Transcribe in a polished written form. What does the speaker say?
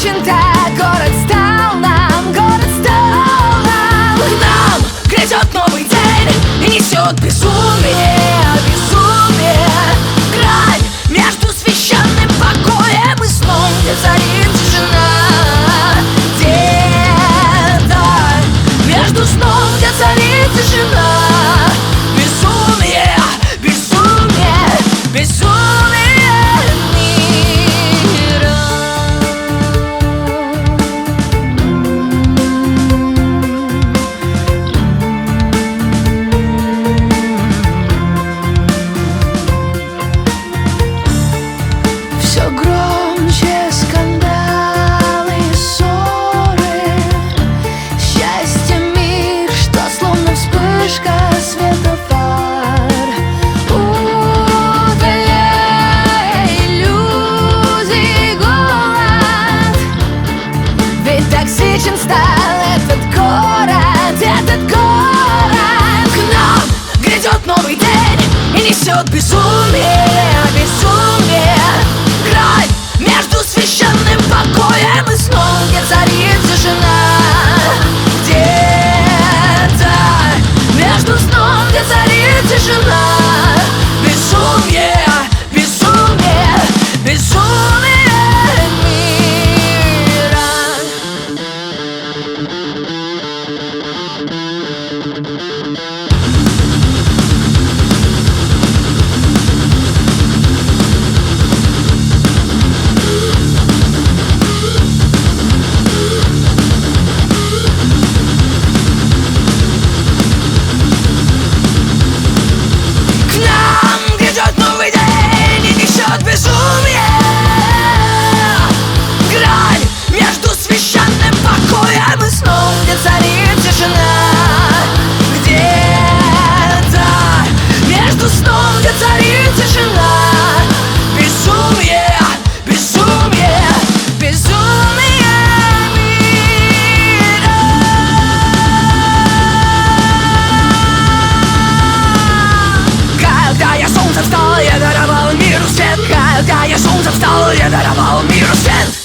так город стал нам, город стал нам. К нам грядет новый день и несет безумие, безумие. Грань между священным покоем и сном, где царит тишина. Где-то между сном, где царит тишина. Безумие, безумие, безумие мира. Все громче скандалы и ссоры. Счастье миг, что словно вспышка светофар. Удаляй иллюзии голод. Ведь токсичен стал этот город, этот город. К нам грядет новый день и несет безумие, безумие. Грань между священным покоем и сном, где царит тишина. Где-то между сном, где царит тишина. Безумие, безумие, безумие мира. Новый день и несет безумие. Грань между священным покоем и сном, где царит тишина. Где-то между сном, где царит тишина. Безумие, безумие, безумие мира. Когда я солнце встал, я даровал миру свет. Когда я солнце встал, я даровал миру свет.